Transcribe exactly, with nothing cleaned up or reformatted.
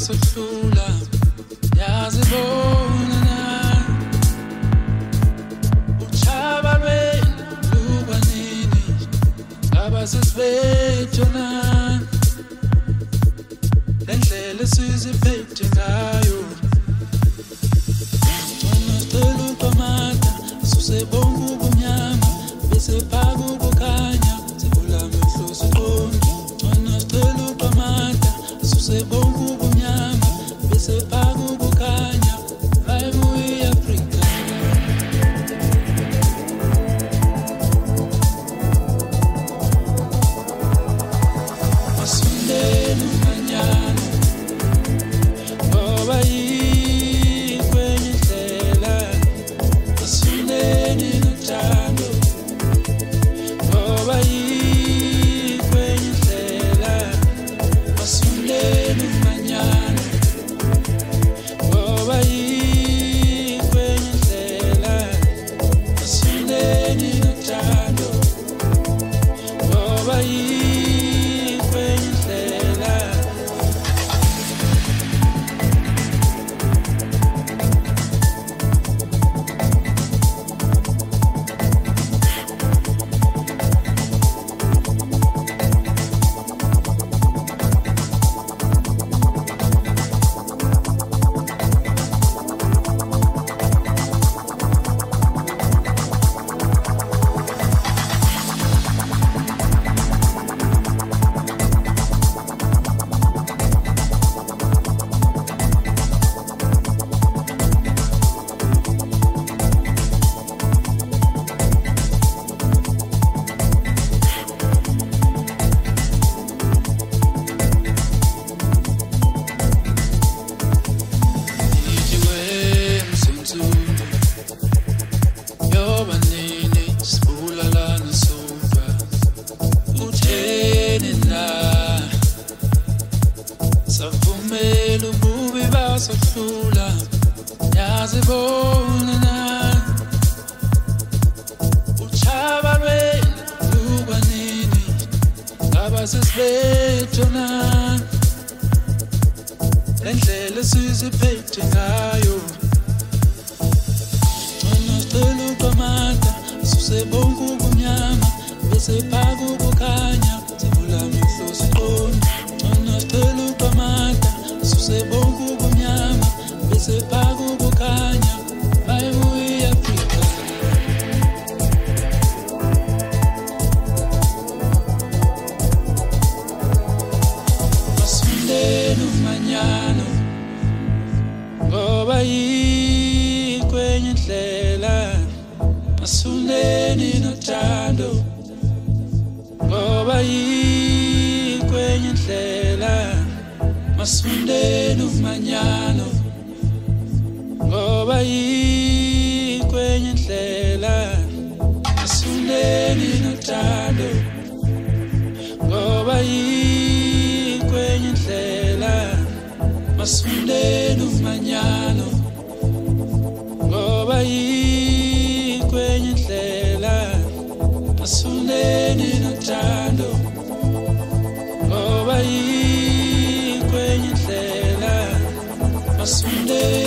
basohlula yazibona na uchaba lwenu lukwanini abasesibethona lendlela esiziphethe ngayo wena sicela uqamata susebonga ubumnyama bese phaka ukukhanya sivula amehlo siqonde wena sicela uqamata susebonga ubumnyama bese phaka ukukhanya bayibuye Africa asundeni umanyano ngoba yikwenye indlela asundeni nothando ngoba yikwenye indlela asundeni umanyano ngoba yikwenye indlela asundeni nothando ngoba yikwenye indlela savumela ububi basohlula yazibona na uchaba lwenu lukwanini abasesibethona lendlela esiziphethe ngayo wena sicela uqamata susebonga ubumnyama bese phaka ukukhanya sivula amehlo siqonde wena sicela uqamata susebonga ubumnyama bese phaka ukukhanya bayibuye Africa asundeni umanyano ngoba yikwenye indlela asundeni nothando ngoba yikwenye indlela masundeni umanyano ngoba yikwenye indlela asundeni nothando ngoba yikwenye indlela masundeni umanyano ngoba yikwenye indlela asundeni nothando ngoba yikwenye indlela asundeni